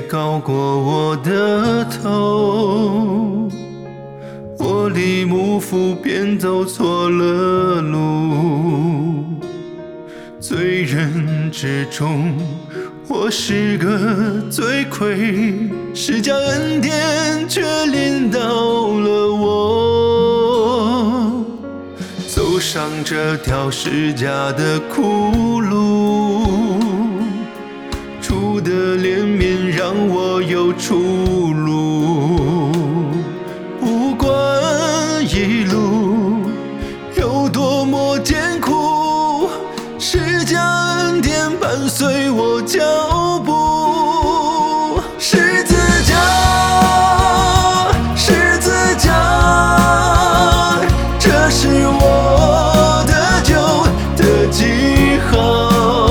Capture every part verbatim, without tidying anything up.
高过我的头，我离幕府便走错了路。罪人之中，我是个罪魁，施加恩典却临到了我，走上这条施加的苦路。主的怜悯让我有出路，不管一路有多么艰苦，施加恩典伴随我脚步。十字架，十字架，这是我得救的记号。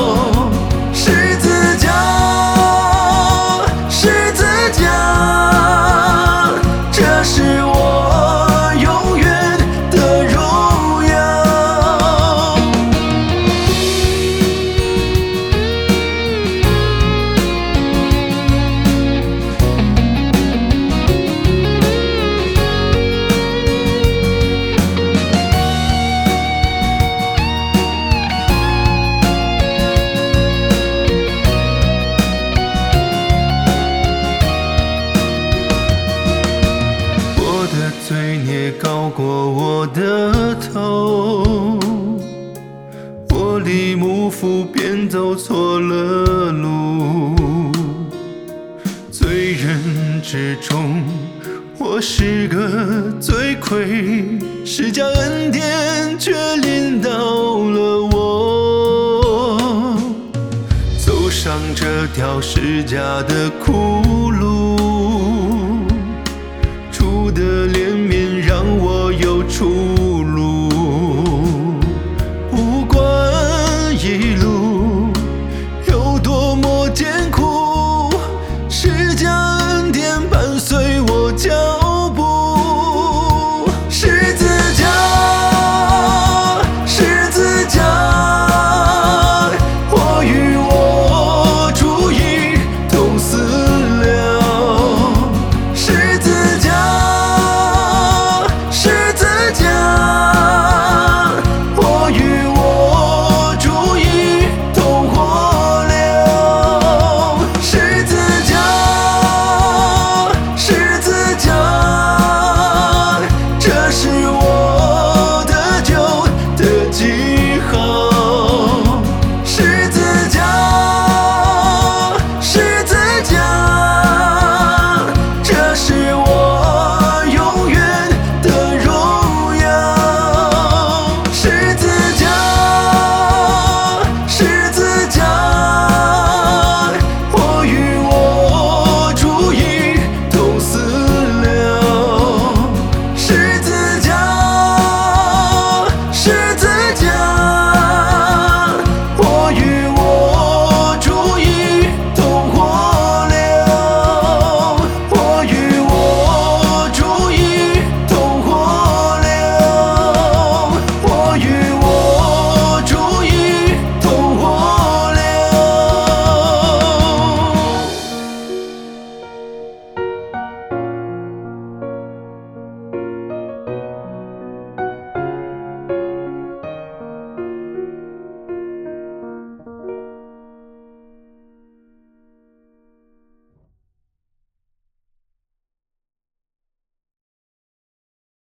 罪孽高过我的头，我离幕府便走错了路。罪人之中，我是个罪魁，施加恩典却临到了我，走上这条施加的苦